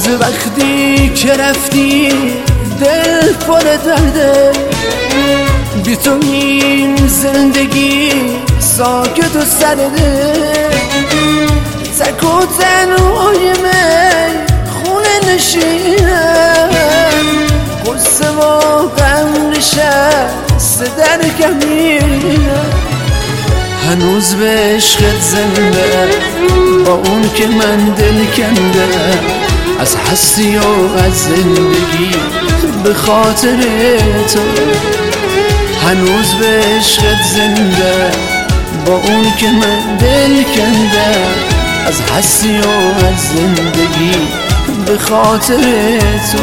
از وقتی که رفتی دل پر درده، بی تو این زندگی ساکت و سرده. تک و تنهای من خونه نشینم، قصه و غم نشسته در کمینم. هنوز به عشقت زنده، با اون که من دل کنده، از هستی و از زندگی به خاطر تو. هنوز به عشقت زنده، با اون که من دل کنده، از هستی و از زندگی به خاطر تو.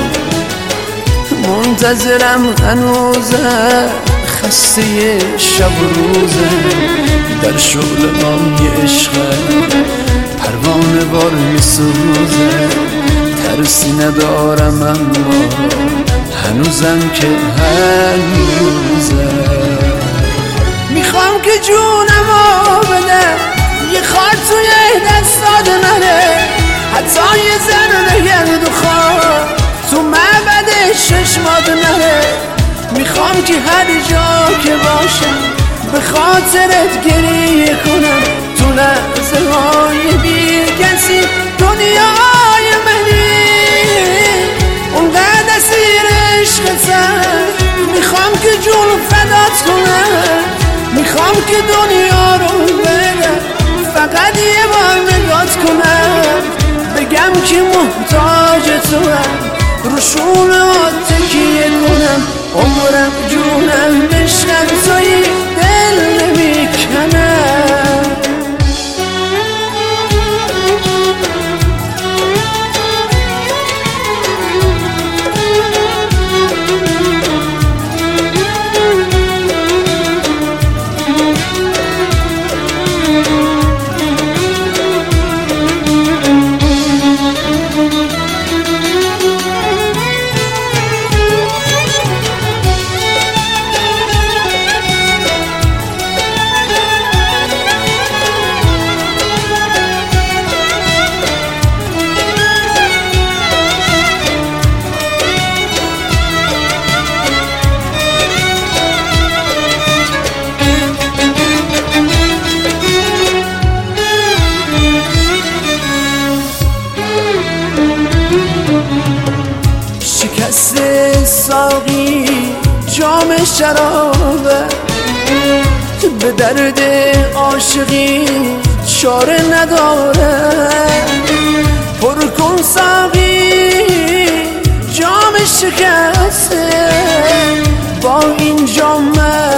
منتظرم هنوزم، خسته شب و روزه، در شعله‌های عشقم پروانه وار میسوزه. ترسی ندارم اما هنوزم که هنوزه. میخوام که جونمو بده، یه خار توی دستات نره، حتی یه ذره گرد و خاک تو معبد چشمات نره. میخوام که هر جا که باشم به خاطرت گریه کنم، تو لحظه های بی کسی دنیای منی. اونقدر اسیر عشقتم، میخوام که جون فدات کنم، میخوام که دنیا رو بدم، فقط یه بار نگات کنم، بگم که محتاج تو هم، رو شونه‌هات تکیه کنم. عمرم جونم عشقم تویی، دل نمیکنم. شکست ساقی جام شرابه، به درد عاشقی چاره نداره. پر کن ساقی جام شکسته، با این جام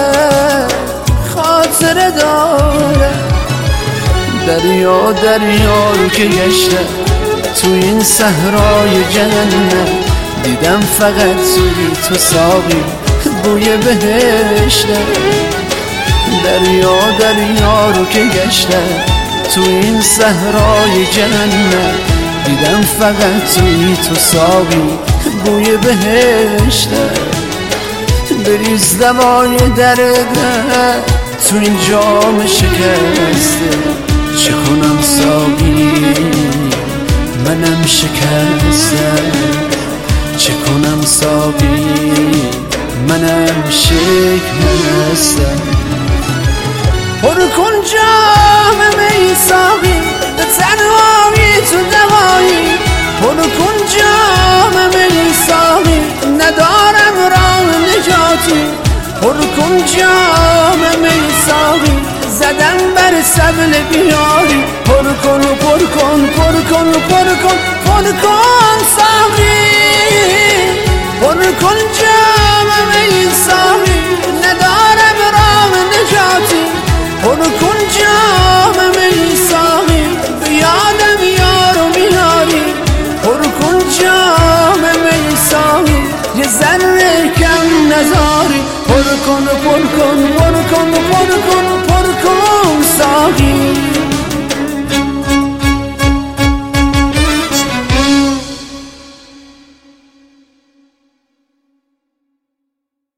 خاطره داره. دریا دریا رو که گشته، تو این صحرای جنت دیدم فقط توی تو ساقی بوی بهشته. دریا دریا رو که گشتم، تو این صحرای جنت دیدم فقط توی تو ساقی بوی بهشته. بریز دوای درد تو این جام شکسته، چه کنم ساقی منم شکستم، چه کنم ساقی منم شکستم. پر کن جام می ساقی، به تنهایی تو دوایی. پر کن جام می ساقی، ندارم راه نجاتی. پر کن جام می ساقی، زدم بر سبل بیاری. پر کن پر کن پر کن پر کن پر کن ساقی. پر کن جام می ساقی، ندارم راه نجاتی. پر کن جام